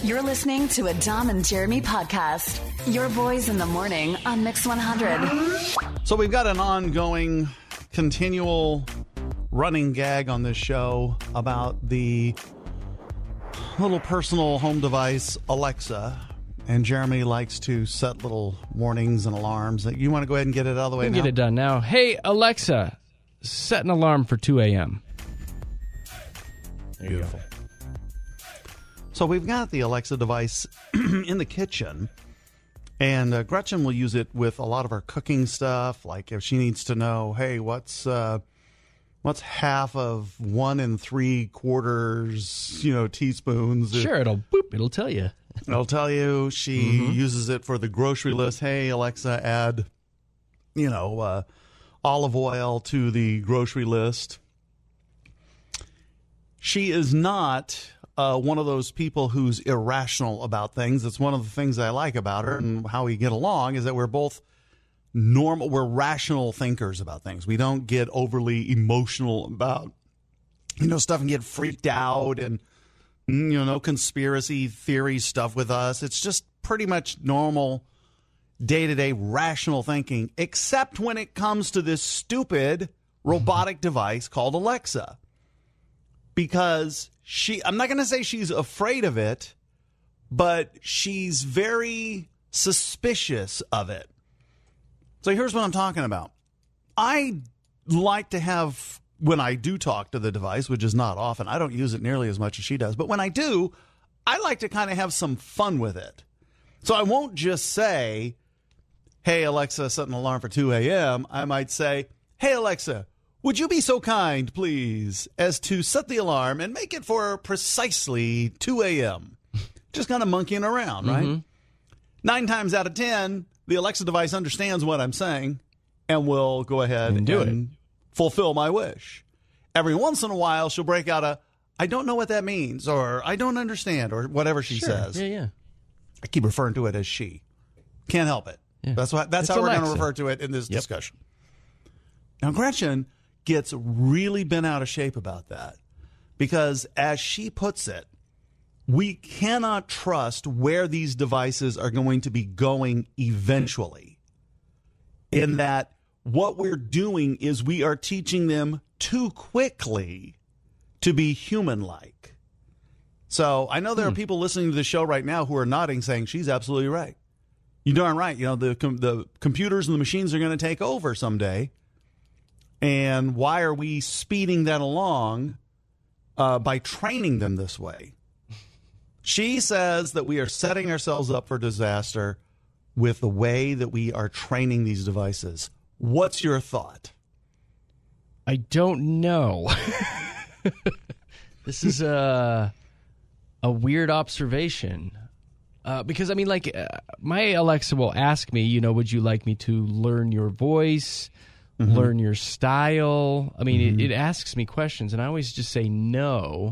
You're listening to a Dom and Jeremy podcast. Your boys in the morning on Mix 100. So we've got an ongoing, continual running gag on this show about the little personal home device, Alexa. And Jeremy likes to set little warnings and alarms. You want to go ahead and get it out of the way now? Get it done now. Hey, Alexa, set an alarm for 2 a.m. There you go. So we've got the Alexa device in the kitchen, and Gretchen will use it with a lot of our cooking stuff. Like if she needs to know, hey, what's half of 1 3/4, teaspoons? Sure, it'll tell you. It'll tell you. She uses it for the grocery list. Hey, Alexa, add, olive oil to the grocery list. She is not one of those people who's irrational about things. It's one of the things I like about her and how we get along is that we're both normal. We're rational thinkers about things. We don't get overly emotional about, stuff and get freaked out and, no conspiracy theory stuff with us. It's just pretty much normal day-to-day rational thinking, except when it comes to this stupid robotic device called Alexa. Because I'm not going to say she's afraid of it, but she's very suspicious of it. So here's what I'm talking about. I like to have, when I do talk to the device, which is not often, I don't use it nearly as much as she does, but when I do, I like to kind of have some fun with it. So I won't just say, hey, Alexa, set an alarm for 2 a.m. I might say, hey, Alexa, would you be so kind, please, as to set the alarm and make it for precisely 2 a.m.? Just kind of monkeying around, right? 9 times out of 10, the Alexa device understands what I'm saying and will go ahead and do it. Fulfill my wish. Every once in a while, she'll break out I don't know what that means, or I don't understand, or whatever she says. Yeah. I keep referring to it as she. Can't help it. Yeah. That's how we're going to refer to it in this discussion. Now, Gretchen gets really bent out of shape about that because, as she puts it, we cannot trust where these devices are going to be going eventually. In that what we're doing is we are teaching them too quickly to be human-like. So I know there are people listening to the show right now who are nodding saying she's absolutely right. You're darn right. The computers and the machines are going to take over someday. And why are we speeding that along by training them this way? She says that we are setting ourselves up for disaster with the way that we are training these devices. What's your thought? I don't know. This is a weird observation. Because, my Alexa will ask me, would you like me to learn your voice? Learn your style. It asks me questions, and I always just say no.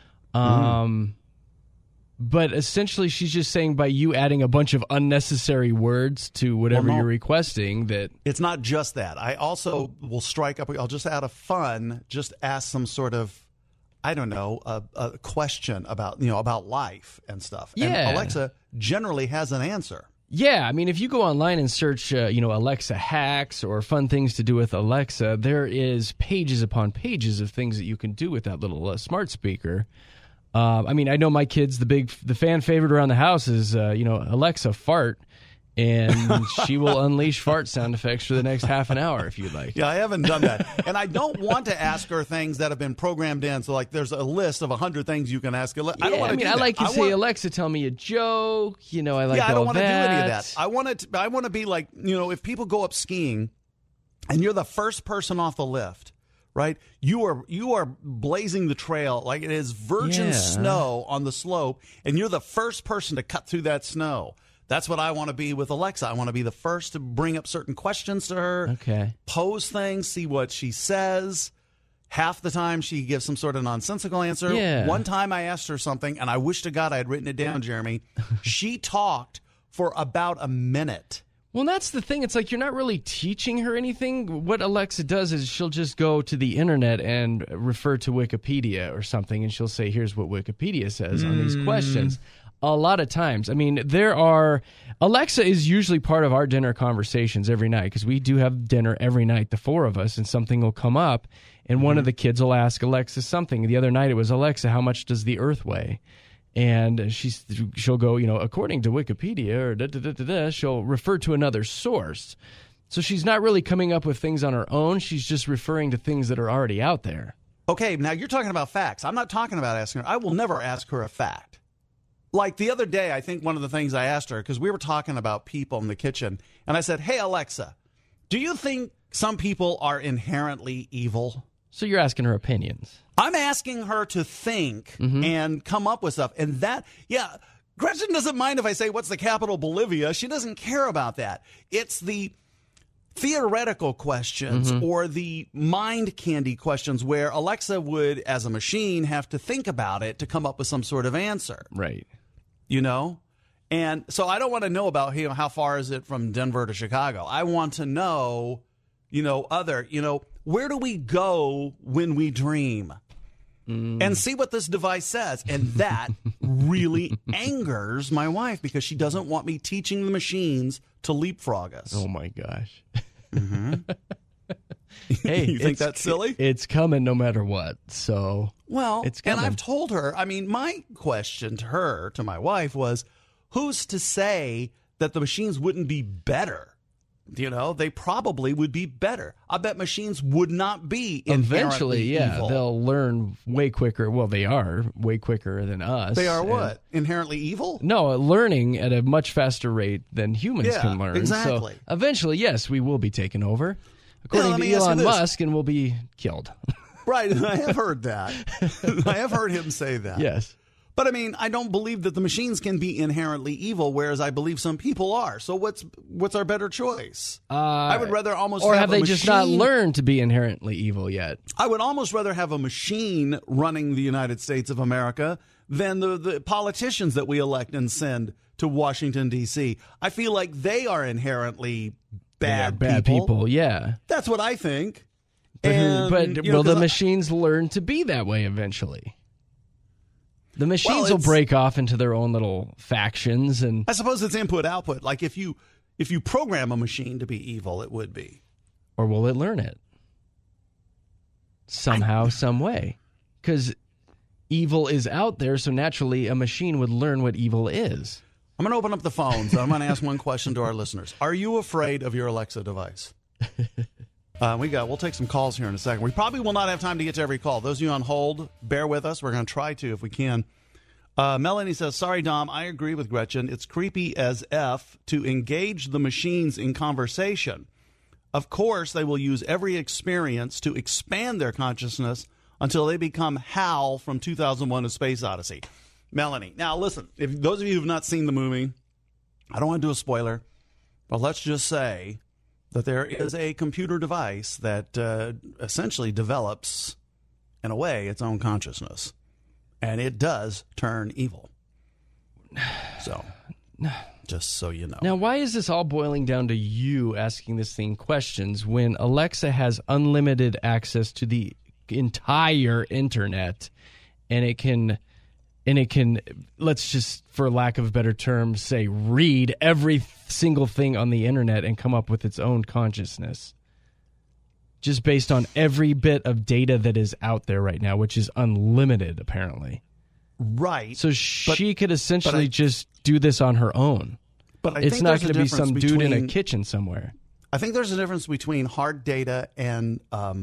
But essentially, she's just saying by you adding a bunch of unnecessary words to whatever you're requesting that... It's not just that. I also will strike up... I'll just add a fun, just ask some sort of, I don't know, a question about life and stuff. Yeah. And Alexa generally has an answer. Yeah, if you go online and search, Alexa hacks or fun things to do with Alexa, there is pages upon pages of things that you can do with that little smart speaker. I know my kids, the fan favorite around the house is, Alexa fart, and she will unleash fart sound effects for the next half an hour if you'd like. Yeah, I haven't done that. And I don't want to ask her things that have been programmed in. So, there's a list of 100 things you can ask. I don't want to do that. I like to say, Alexa, tell me a joke. I like all that. Yeah, I don't want to do any of that. I want to be like, if people go up skiing and you're the first person off the lift, right? You are blazing the trail like it is virgin snow on the slope, and you're the first person to cut through that snow. That's what I want to be with Alexa. I want to be the first to bring up certain questions to her, pose things, see what she says. Half the time she gives some sort of nonsensical answer. Yeah. One time I asked her something, and I wish to God I had written it down, Jeremy. She talked for about a minute. Well, that's the thing. It's like you're not really teaching her anything. What Alexa does is she'll just go to the internet and refer to Wikipedia or something, and she'll say, here's what Wikipedia says on these questions. a lot of times. I mean, Alexa is usually part of our dinner conversations every night because we do have dinner every night, the four of us, and something will come up, and one of the kids will ask Alexa something. The other night it was, Alexa, how much does the Earth weigh? And she'll go, according to Wikipedia, or da-da-da-da-da, she'll refer to another source. So she's not really coming up with things on her own. She's just referring to things that are already out there. Okay, now you're talking about facts. I'm not talking about asking her. I will never ask her a fact. Like the other day, I think one of the things I asked her, because we were talking about people in the kitchen, and I said, hey, Alexa, do you think some people are inherently evil? So you're asking her opinions. I'm asking her to think and come up with stuff. And Gretchen doesn't mind if I say, what's the capital of Bolivia? She doesn't care about that. It's the theoretical questions or the mind candy questions where Alexa would, as a machine, have to think about it to come up with some sort of answer. Right. And so I don't want to know about how far is it from Denver to Chicago. I want to know, where do we go when we dream? And see what this device says. And that really angers my wife because she doesn't want me teaching the machines to leapfrog us. Oh, my gosh. Hey, you think that's silly? It's coming no matter what. So, it's coming. And I've told her, my question to my wife was, who's to say that the machines wouldn't be better? They probably would be better. I bet machines would not be eventually, evil. They'll learn way quicker. Well, they are way quicker than us. They are what? Inherently evil? No, learning at a much faster rate than humans can learn. Exactly. So eventually, yes, we will be taken over, according to Elon Musk, and will be killed. Right, and I have heard that. I have heard him say that. Yes. But I don't believe that the machines can be inherently evil, whereas I believe some people are. So what's our better choice? I would rather almost or have have they just not learned to be inherently evil yet? I would almost rather have a machine running the United States of America than the politicians that we elect and send to Washington, D.C. I feel like they are inherently bad people. Yeah. That's what I think. But will the machines learn to be that way eventually? The machines will break off into their own little factions, and I suppose it's input-output. Like if you program a machine to be evil, it would be. Or will it learn it? Somehow, some way. Because evil is out there, so naturally a machine would learn what evil is. I'm going to open up the phones, and I'm going to ask one question to our listeners. Are you afraid of your Alexa device? We'll take some calls here in a second. We probably will not have time to get to every call. Those of you on hold, bear with us. We're going to try to if we can. Melanie says, sorry, Dom, I agree with Gretchen. It's creepy as F to engage the machines in conversation. Of course, they will use every experience to expand their consciousness until they become Hal from 2001: A Space Odyssey. Melanie, now listen, if those of you who have not seen the movie, I don't want to do a spoiler, but let's just say that there is a computer device that essentially develops, in a way, its own consciousness. And it does turn evil. So, just so you know. Now, why is this all boiling down to you asking this thing questions when Alexa has unlimited access to the entire internet, and it can, let's just, for lack of a better term, say read every single thing on the internet and come up with its own consciousness, just based on every bit of data that is out there right now, which is unlimited, apparently. Right. So she could essentially just do this on her own. But it's not going to be some dude in a kitchen somewhere. I think there's a difference between hard data and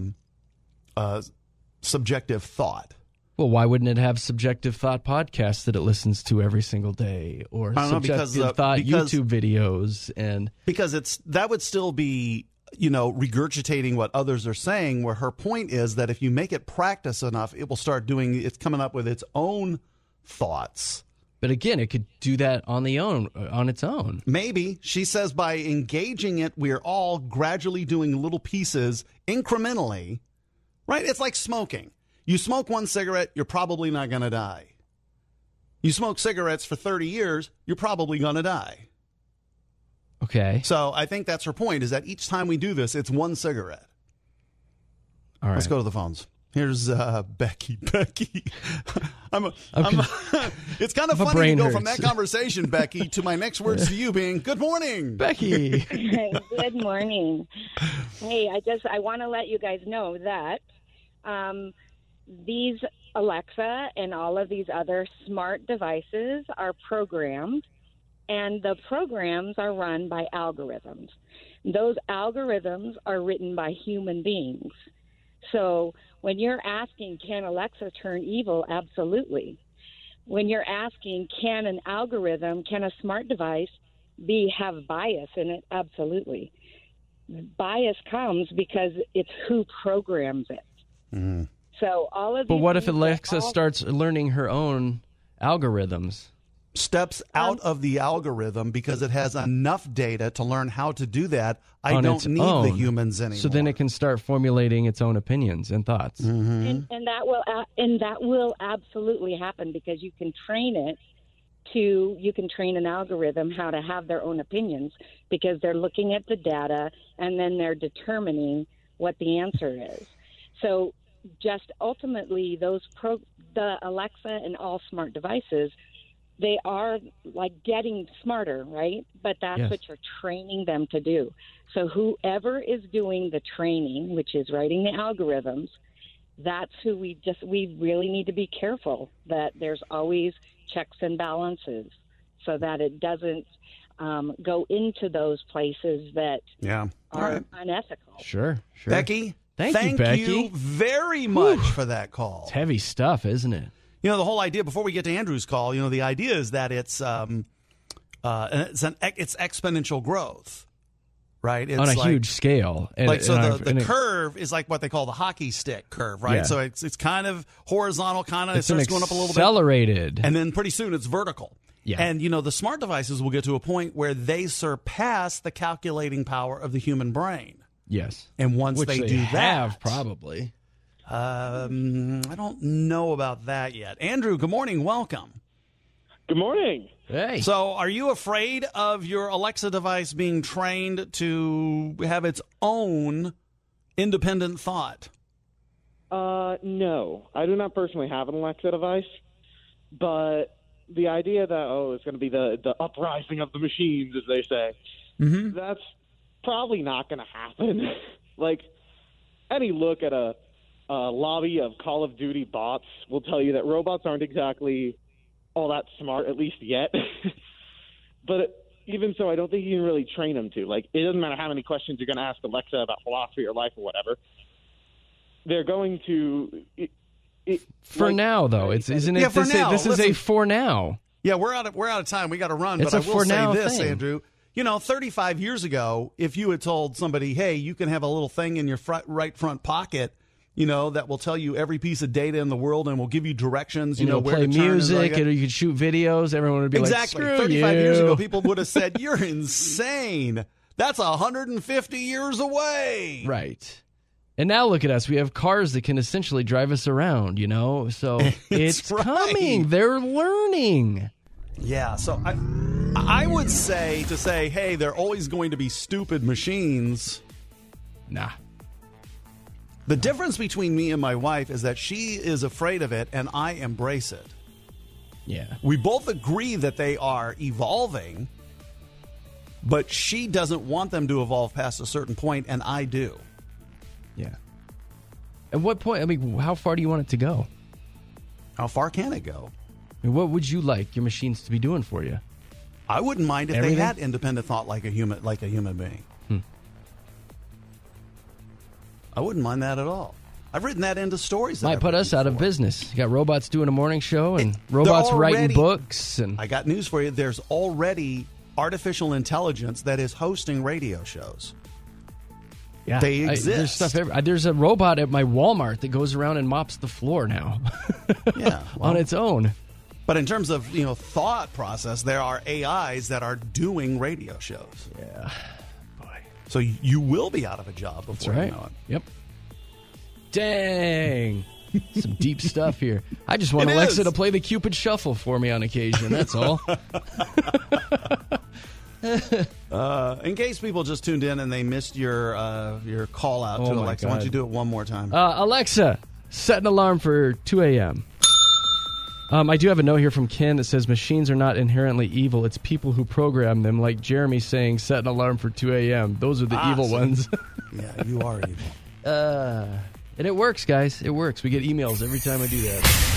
subjective thought. Well, why wouldn't it have subjective thought podcasts that it listens to every single day, or subjective thought YouTube videos? And because that would still be, regurgitating what others are saying, where her point is that if you make it practice enough, it will start it's coming up with its own thoughts. But again, it could do that on its own. Maybe. She says by engaging it, we're all gradually doing little pieces incrementally, right? It's like smoking. You smoke one cigarette, you're probably not going to die. You smoke cigarettes for 30 years, you're probably going to die. Okay. So I think that's her point, is that each time we do this, it's one cigarette. All right. Let's go to the phones. Here's Becky. Becky, it's kind of My funny to brain go from hurts. that conversation, Becky, to my next words to you being "Good morning, Becky. Good morning. Hey, I want to let you guys know that these Alexa and all of these other smart devices are programmed, and the programs are run by algorithms. Those algorithms are written by human beings. So when you're asking, can Alexa turn evil? Absolutely. When you're asking, can an algorithm, can a smart device have bias in it? Absolutely. Bias comes because it's who programs it. Mm. So all of But these what if things Alexa are all- starts learning her own algorithms? Steps out of the algorithm because it has enough data to learn how to do that. I on don't its need own. the humans anymore. So then it can start formulating its own opinions and thoughts. and that will absolutely happen because you can train it you can train an algorithm how to have their own opinions because they're looking at the data and then they're determining what the answer is. So just ultimately the Alexa and all smart devices, they are like getting smarter, right? But that's Yes. what you're training them to do. So whoever is doing the training, which is writing the algorithms, that's who we really need to be careful that there's always checks and balances so that it doesn't go into those places that yeah. All are right. unethical. Sure. Becky, Thank you, Becky. very much for that call. It's heavy stuff, isn't it? You know, the whole idea, before we get to Andrew's call, the idea is that it's exponential growth, right? It's On a like, huge scale. And, the curve is like what they call the hockey stick curve, right? Yeah. So it's kind of horizontal, it it's an starts going up a little bit. accelerated. And then pretty soon it's vertical. Yeah. And, the smart devices will get to a point where they surpass the calculating power of the human brain. Yes. And once Which they they do have, that, probably. I don't know about that yet. Andrew, good morning. Welcome. Good morning. Hey. So are you afraid of your Alexa device being trained to have its own independent thought? No. I do not personally have an Alexa device, but the idea that, it's going to be the uprising of the machines, as they say, that's probably not going to happen. Like, any look at a lobby of Call of Duty bots will tell you that robots aren't exactly all that smart, at least yet. But even so, I don't think you can really train them to. Like, it doesn't matter how many questions you're going to ask Alexa about philosophy or life or whatever. They're going to... now, though, isn't it? Yeah, for now. This is a for now. Yeah, we're out of time. We got to run. It's but I a will for say now this, thing. Andrew. 35 years ago, if you had told somebody, hey, you can have a little thing in your right front pocket, that will tell you every piece of data in the world and will give you directions, Where where play to turn and music, like and you could shoot videos. Everyone would be exactly. like, screw 35 you. years ago, people would have said, you're insane. That's 150 years away. Right. And now look at us. We have cars that can essentially drive us around, So it's right. coming. They're learning. Yeah, so I would say hey, they're always going to be stupid machines. Nah. The difference between me and my wife is that she is afraid of it and I embrace it. Yeah. We both agree that they are evolving, but she doesn't want them to evolve past a certain point, and I do. Yeah. At what point? How far do you want it to go? How far can it go? What would you like your machines to be doing for you? I wouldn't mind if Everything? they had independent thought like a human being. I wouldn't mind that at all. I've written that into stories. That Might I've put written us out of before. business. You got robots doing a morning show and robots they're writing already- books. And I got news for you. There's already artificial intelligence that is hosting radio shows. yeah, they There's exist. stuff. There's a robot at my Walmart that goes around and mops the floor now Yeah, on its own. But in terms of thought process, there are AIs that are doing radio shows. Yeah. Boy. So you will be out of a job That's before right. you know it. Yep. Dang. Some deep stuff here. I just want It Alexa is. to play the Cupid Shuffle for me on occasion. That's all. In case people just tuned in and they missed your call out Oh to my Alexa, why don't God. you do it one more time? Alexa, Set an alarm for 2 a.m. I do have a note here from Ken that says machines are not inherently evil. It's people who program them, like Jeremy saying set an alarm for 2 a.m. Those are the evil ones. Yeah, you are evil. And it works, guys. It works. We get emails every time I do that.